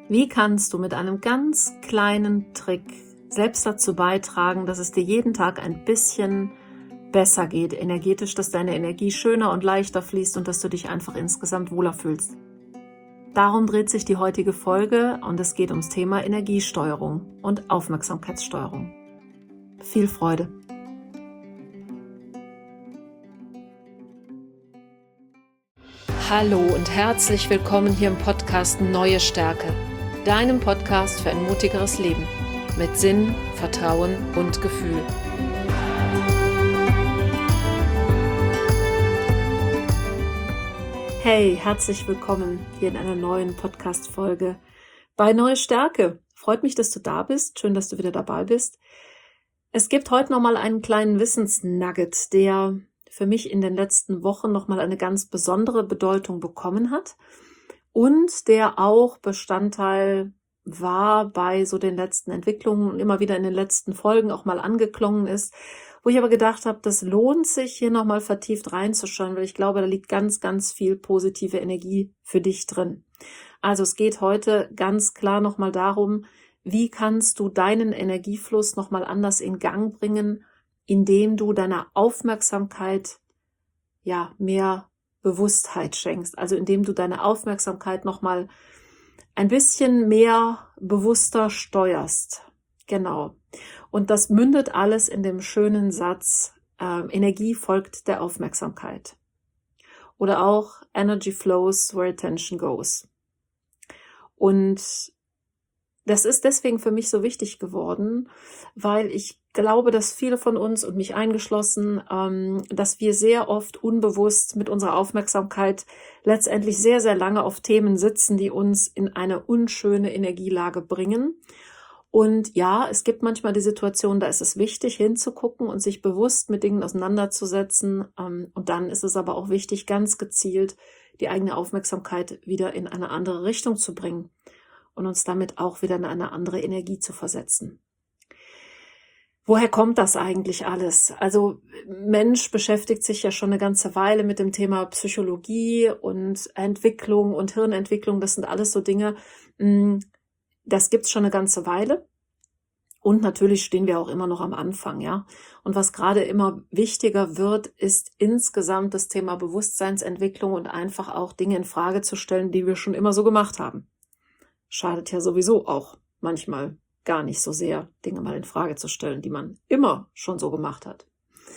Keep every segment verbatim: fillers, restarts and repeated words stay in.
Wie kannst du mit einem ganz kleinen Trick selbst dazu beitragen, dass es dir jeden Tag ein bisschen besser geht, energetisch, dass deine Energie schöner und leichter fließt und dass du dich einfach insgesamt wohler fühlst? Darum dreht sich die heutige Folge und es geht ums Thema Energiesteuerung und Aufmerksamkeitssteuerung. Viel Freude! Hallo und herzlich willkommen hier im Podcast Neue Stärke, deinem Podcast für ein mutigeres Leben mit Sinn, Vertrauen und Gefühl. Hey, herzlich willkommen hier in einer neuen Podcast-Folge bei Neue Stärke. Freut mich, dass du da bist. Schön, dass du wieder dabei bist. Es gibt heute nochmal einen kleinen Wissensnugget, der für mich in den letzten Wochen nochmal eine ganz besondere Bedeutung bekommen hat und der auch Bestandteil war bei so den letzten Entwicklungen und immer wieder in den letzten Folgen auch mal angeklungen ist, wo ich aber gedacht habe, das lohnt sich hier nochmal vertieft reinzuschauen, weil ich glaube, da liegt ganz, ganz viel positive Energie für dich drin. Also es geht heute ganz klar nochmal darum, wie kannst du deinen Energiefluss nochmal anders in Gang bringen, indem du deiner Aufmerksamkeit ja mehr Bewusstheit schenkst, also indem du deine Aufmerksamkeit nochmal ein bisschen mehr bewusster steuerst. Genau. Und das mündet alles in dem schönen Satz, äh, Energie folgt der Aufmerksamkeit. Oder auch Energy flows where attention goes. Und das ist deswegen für mich so wichtig geworden, weil ich glaube, dass viele von uns und mich eingeschlossen, ähm, dass wir sehr oft unbewusst mit unserer Aufmerksamkeit letztendlich sehr, sehr lange auf Themen sitzen, die uns in eine unschöne Energielage bringen. Und ja, es gibt manchmal die Situation, da ist es wichtig hinzugucken und sich bewusst mit Dingen auseinanderzusetzen. Ähm, und dann ist es aber auch wichtig, ganz gezielt die eigene Aufmerksamkeit wieder in eine andere Richtung zu bringen und uns damit auch wieder in eine andere Energie zu versetzen. Woher kommt das eigentlich alles? Also Mensch beschäftigt sich ja schon eine ganze Weile mit dem Thema Psychologie und Entwicklung und Hirnentwicklung. Das sind alles so Dinge, das gibt's schon eine ganze Weile. Und natürlich stehen wir auch immer noch am Anfang, ja. Und was gerade immer wichtiger wird, ist insgesamt das Thema Bewusstseinsentwicklung und einfach auch Dinge in Frage zu stellen, die wir schon immer so gemacht haben. Schadet ja sowieso auch manchmal gar nicht so sehr, Dinge mal in Frage zu stellen, die man immer schon so gemacht hat.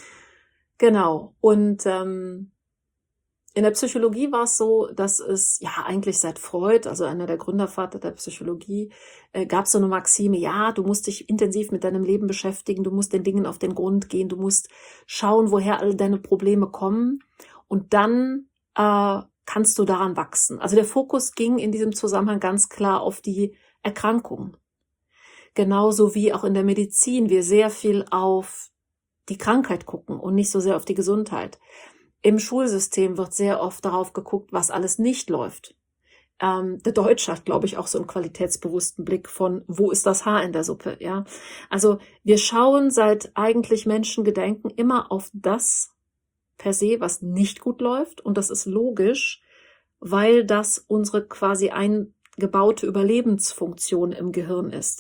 Genau. Und ähm, in der Psychologie war es so, dass es ja eigentlich seit Freud, also einer der Gründervater der Psychologie, äh, gab es so eine Maxime, ja, du musst dich intensiv mit deinem Leben beschäftigen, du musst den Dingen auf den Grund gehen, du musst schauen, woher all deine Probleme kommen und dann äh, kannst du daran wachsen. Also der Fokus ging in diesem Zusammenhang ganz klar auf die Erkrankung. Genauso wie auch in der Medizin wir sehr viel auf die Krankheit gucken und nicht so sehr auf die Gesundheit. Im Schulsystem wird sehr oft darauf geguckt, was alles nicht läuft. Ähm, der Deutsche hat, glaube ich, auch so einen qualitätsbewussten Blick von, wo ist das Haar in der Suppe? Ja, also wir schauen seit eigentlich Menschengedenken immer auf das per se, was nicht gut läuft. Und das ist logisch, weil das unsere quasi eingebaute Überlebensfunktion im Gehirn ist.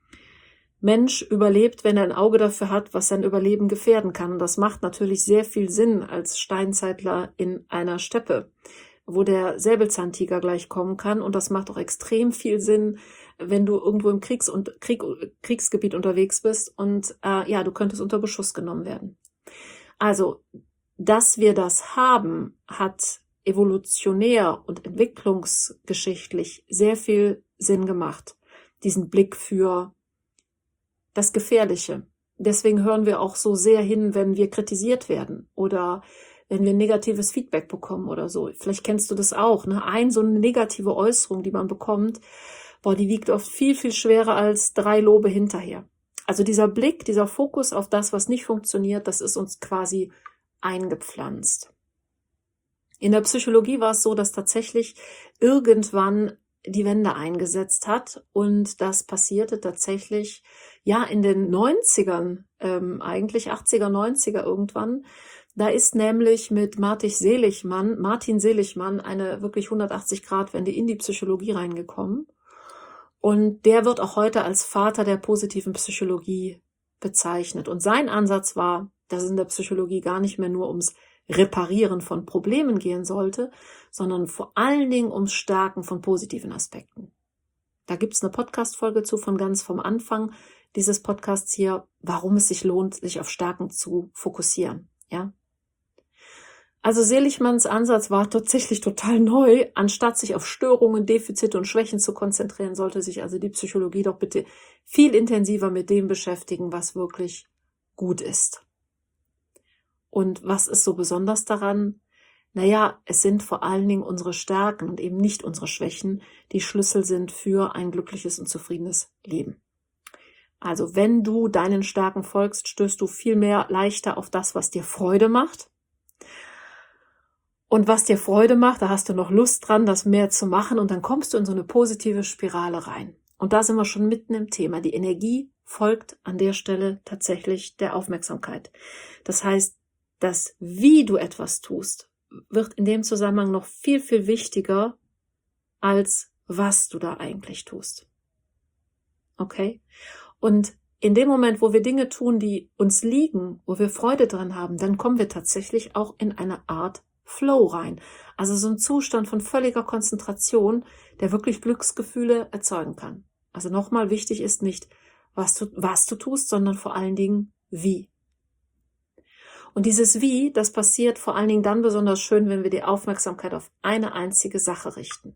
Mensch überlebt, wenn er ein Auge dafür hat, was sein Überleben gefährden kann. Und das macht natürlich sehr viel Sinn als Steinzeitler in einer Steppe, wo der Säbelzahntiger gleich kommen kann. Und das macht auch extrem viel Sinn, wenn du irgendwo im Kriegs- und Krieg- Kriegsgebiet unterwegs bist und äh, ja, du könntest unter Beschuss genommen werden. Also, dass wir das haben, hat evolutionär und entwicklungsgeschichtlich sehr viel Sinn gemacht. Diesen Blick für das Gefährliche. Deswegen hören wir auch so sehr hin, wenn wir kritisiert werden oder wenn wir negatives Feedback bekommen oder so. Vielleicht kennst du das auch, ne? Ein so eine negative Äußerung, die man bekommt, boah, die wiegt oft viel, viel schwerer als drei Lobe hinterher. Also dieser Blick, dieser Fokus auf das, was nicht funktioniert, das ist uns quasi eingepflanzt. In der Psychologie war es so, dass tatsächlich irgendwann die Wende eingesetzt hat und das passierte tatsächlich ja in den neunzigern, ähm, eigentlich achtziger, neunziger irgendwann. Da ist nämlich mit Martin Seligmann, Martin Seligmann eine wirklich hundertachtzig Grad Wende in die Psychologie reingekommen. Und der wird auch heute als Vater der positiven Psychologie bezeichnet. Und sein Ansatz war, dass es in der Psychologie gar nicht mehr nur ums Reparieren von Problemen gehen sollte, sondern vor allen Dingen ums Stärken von positiven Aspekten. Da gibt es eine Podcast-Folge zu von ganz vom Anfang dieses Podcasts hier, warum es sich lohnt, sich auf Stärken zu fokussieren. Ja. Also Seligmanns Ansatz war tatsächlich total neu. Anstatt sich auf Störungen, Defizite und Schwächen zu konzentrieren, sollte sich also die Psychologie doch bitte viel intensiver mit dem beschäftigen, was wirklich gut ist. Und was ist so besonders daran? Naja, es sind vor allen Dingen unsere Stärken und eben nicht unsere Schwächen, die Schlüssel sind für ein glückliches und zufriedenes Leben. Also wenn du deinen Stärken folgst, stößt du viel mehr leichter auf das, was dir Freude macht. Und was dir Freude macht, da hast du noch Lust dran, das mehr zu machen und dann kommst du in so eine positive Spirale rein. Und da sind wir schon mitten im Thema. Die Energie folgt an der Stelle tatsächlich der Aufmerksamkeit. Das heißt, das, wie du etwas tust, wird in dem Zusammenhang noch viel, viel wichtiger, als was du da eigentlich tust. Okay? Und in dem Moment, wo wir Dinge tun, die uns liegen, wo wir Freude dran haben, dann kommen wir tatsächlich auch in eine Art Flow rein. Also so ein Zustand von völliger Konzentration, der wirklich Glücksgefühle erzeugen kann. Also nochmal, wichtig ist nicht, was du, was du tust, sondern vor allen Dingen, wie. Und dieses Wie, das passiert vor allen Dingen dann besonders schön, wenn wir die Aufmerksamkeit auf eine einzige Sache richten.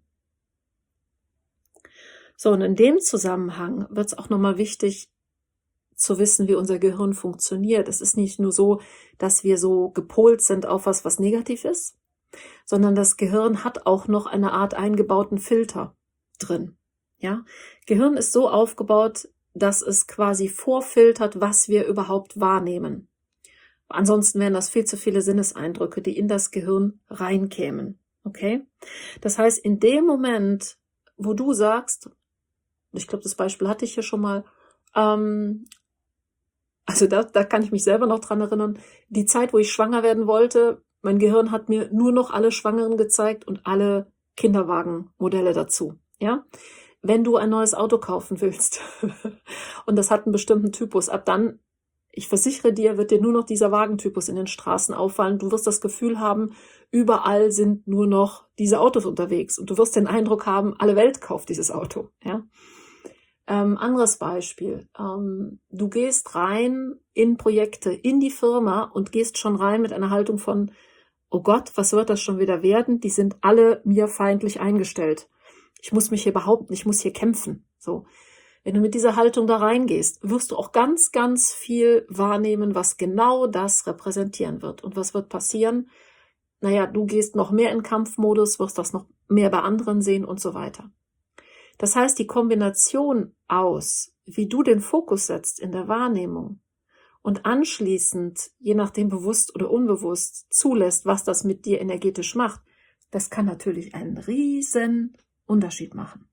So, und in dem Zusammenhang wird es auch nochmal wichtig, zu wissen, wie unser Gehirn funktioniert. Es ist nicht nur so, dass wir so gepolt sind auf was, was negativ ist, sondern das Gehirn hat auch noch eine Art eingebauten Filter drin. Ja? Gehirn ist so aufgebaut, dass es quasi vorfiltert, was wir überhaupt wahrnehmen. Ansonsten wären das viel zu viele Sinneseindrücke, die in das Gehirn reinkämen. Okay? Das heißt, in dem Moment, wo du sagst, ich glaube, das Beispiel hatte ich hier schon mal, ähm, also da, da kann ich mich selber noch dran erinnern, die Zeit, wo ich schwanger werden wollte, mein Gehirn hat mir nur noch alle Schwangeren gezeigt und alle Kinderwagenmodelle dazu. Ja? Wenn du ein neues Auto kaufen willst und das hat einen bestimmten Typus, ab dann, ich versichere dir, wird dir nur noch dieser Wagentypus in den Straßen auffallen. Du wirst das Gefühl haben, überall sind nur noch diese Autos unterwegs und du wirst den Eindruck haben, alle Welt kauft dieses Auto. Ja? Ähm, anderes Beispiel. Ähm, du gehst rein in Projekte, in die Firma und gehst schon rein mit einer Haltung von, oh Gott, was wird das schon wieder werden? Die sind alle mir feindlich eingestellt. Ich muss mich hier behaupten, ich muss hier kämpfen. So. Wenn du mit dieser Haltung da reingehst, wirst du auch ganz, ganz viel wahrnehmen, was genau das repräsentieren wird. Und was wird passieren? Naja, du gehst noch mehr in Kampfmodus, wirst das noch mehr bei anderen sehen und so weiter. Das heißt, die Kombination aus, wie du den Fokus setzt in der Wahrnehmung und anschließend, je nachdem bewusst oder unbewusst, zulässt, was das mit dir energetisch macht, das kann natürlich einen riesen Unterschied machen.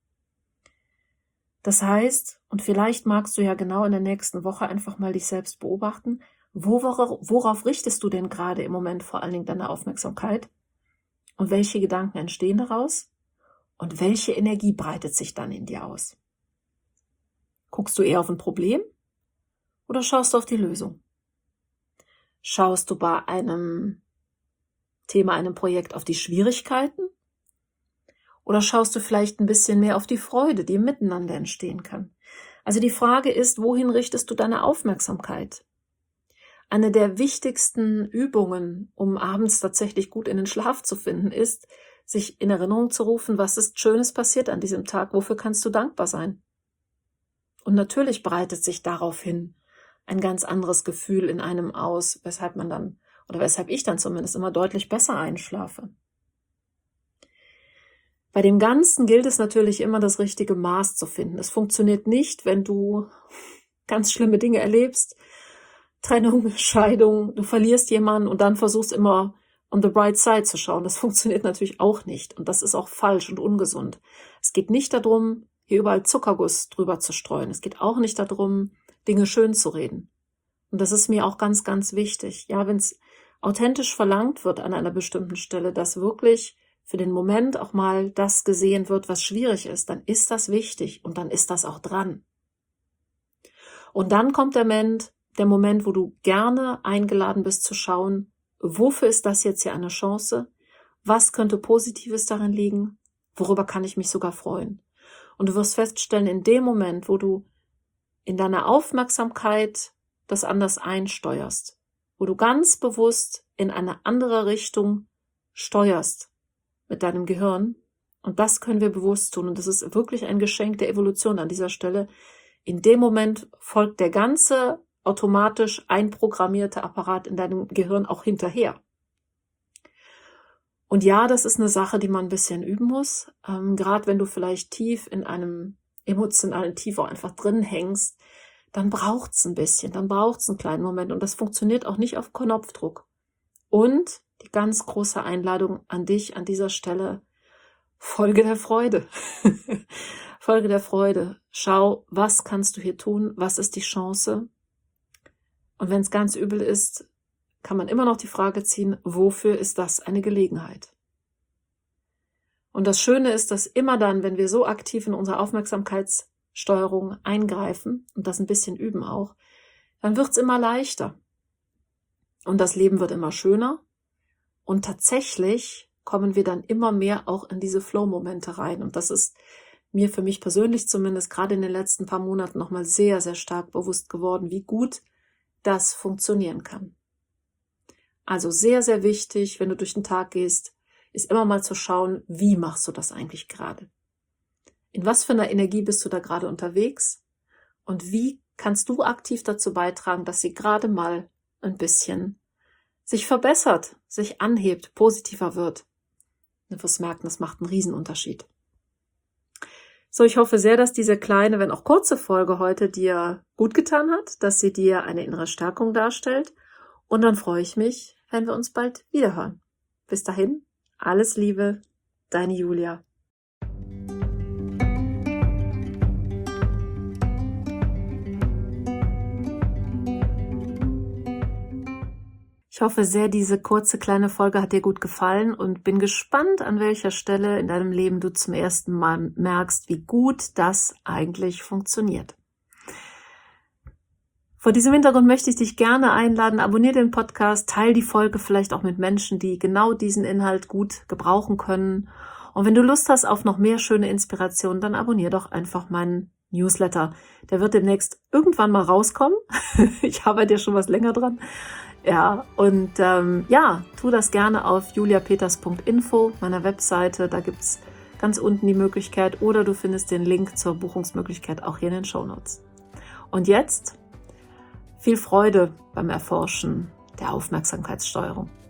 Das heißt, und vielleicht magst du ja genau in der nächsten Woche einfach mal dich selbst beobachten, worauf, worauf richtest du denn gerade im Moment vor allen Dingen deine Aufmerksamkeit? Und welche Gedanken entstehen daraus? Und welche Energie breitet sich dann in dir aus? Guckst du eher auf ein Problem oder schaust du auf die Lösung? Schaust du bei einem Thema, einem Projekt auf die Schwierigkeiten? Oder schaust du vielleicht ein bisschen mehr auf die Freude, die im Miteinander entstehen kann? Also die Frage ist, wohin richtest du deine Aufmerksamkeit? Eine der wichtigsten Übungen, um abends tatsächlich gut in den Schlaf zu finden, ist, sich in Erinnerung zu rufen, was ist Schönes passiert an diesem Tag, wofür kannst du dankbar sein? Und natürlich breitet sich daraufhin ein ganz anderes Gefühl in einem aus, weshalb man dann, oder weshalb ich dann zumindest immer deutlich besser einschlafe. Bei dem Ganzen gilt es natürlich immer, das richtige Maß zu finden. Es funktioniert nicht, wenn du ganz schlimme Dinge erlebst, Trennung, Scheidung, du verlierst jemanden und dann versuchst immer on the bright side zu schauen. Das funktioniert natürlich auch nicht und das ist auch falsch und ungesund. Es geht nicht darum, hier überall Zuckerguss drüber zu streuen. Es geht auch nicht darum, Dinge schön zu reden. Und das ist mir auch ganz, ganz wichtig. Ja, wenn es authentisch verlangt wird an einer bestimmten Stelle, dass wirklich für den Moment auch mal das gesehen wird, was schwierig ist, dann ist das wichtig und dann ist das auch dran. Und dann kommt der Moment, der Moment, wo du gerne eingeladen bist zu schauen, wofür ist das jetzt hier eine Chance? Was könnte Positives darin liegen? Worüber kann ich mich sogar freuen? Und du wirst feststellen, in dem Moment, wo du in deiner Aufmerksamkeit das anders einsteuerst, wo du ganz bewusst in eine andere Richtung steuerst mit deinem Gehirn, und das können wir bewusst tun, und das ist wirklich ein Geschenk der Evolution an dieser Stelle, in dem Moment folgt der ganze automatisch einprogrammierte Apparat in deinem Gehirn auch hinterher. Und ja, das ist eine Sache, die man ein bisschen üben muss, ähm, gerade wenn du vielleicht tief in einem emotionalen Tief auch einfach drin hängst, dann braucht's ein bisschen, dann braucht's einen kleinen Moment, und das funktioniert auch nicht auf Knopfdruck. Und die ganz große Einladung an dich an dieser Stelle: Folge der Freude. Folge der Freude. Schau, was kannst du hier tun? Was ist die Chance? Und wenn es ganz übel ist, kann man immer noch die Frage ziehen, wofür ist das eine Gelegenheit? Und das Schöne ist, dass immer dann, wenn wir so aktiv in unsere Aufmerksamkeitssteuerung eingreifen und das ein bisschen üben auch, dann wird es immer leichter. Und das Leben wird immer schöner. Und tatsächlich kommen wir dann immer mehr auch in diese Flow-Momente rein. Und das ist mir für mich persönlich zumindest gerade in den letzten paar Monaten nochmal sehr, sehr stark bewusst geworden, wie gut das funktionieren kann. Also sehr, sehr wichtig, wenn du durch den Tag gehst, ist immer mal zu schauen, wie machst du das eigentlich gerade? In was für einer Energie bist du da gerade unterwegs? Und wie kannst du aktiv dazu beitragen, dass sie gerade mal ein bisschen sich verbessert, sich anhebt, positiver wird? Du wirst merken, das macht einen Riesenunterschied. So, ich hoffe sehr, dass diese kleine, wenn auch kurze Folge heute dir gut getan hat, dass sie dir eine innere Stärkung darstellt. Und dann freue ich mich, wenn wir uns bald wiederhören. Bis dahin, alles Liebe, deine Julia. Ich hoffe sehr, diese kurze kleine Folge hat dir gut gefallen und bin gespannt, an welcher Stelle in deinem Leben du zum ersten Mal merkst, wie gut das eigentlich funktioniert. Vor diesem Hintergrund möchte ich dich gerne einladen, abonniere den Podcast, teile die Folge vielleicht auch mit Menschen, die genau diesen Inhalt gut gebrauchen können. Und wenn du Lust hast auf noch mehr schöne Inspirationen, dann abonniere doch einfach meinen Newsletter. Der wird demnächst irgendwann mal rauskommen. Ich arbeite ja schon was länger dran. Ja, und ähm, ja, tu das gerne auf julia peters punkt info, meiner Webseite. Da gibt's ganz unten die Möglichkeit, oder du findest den Link zur Buchungsmöglichkeit auch hier in den Shownotes. Und jetzt viel Freude beim Erforschen der Aufmerksamkeitssteuerung.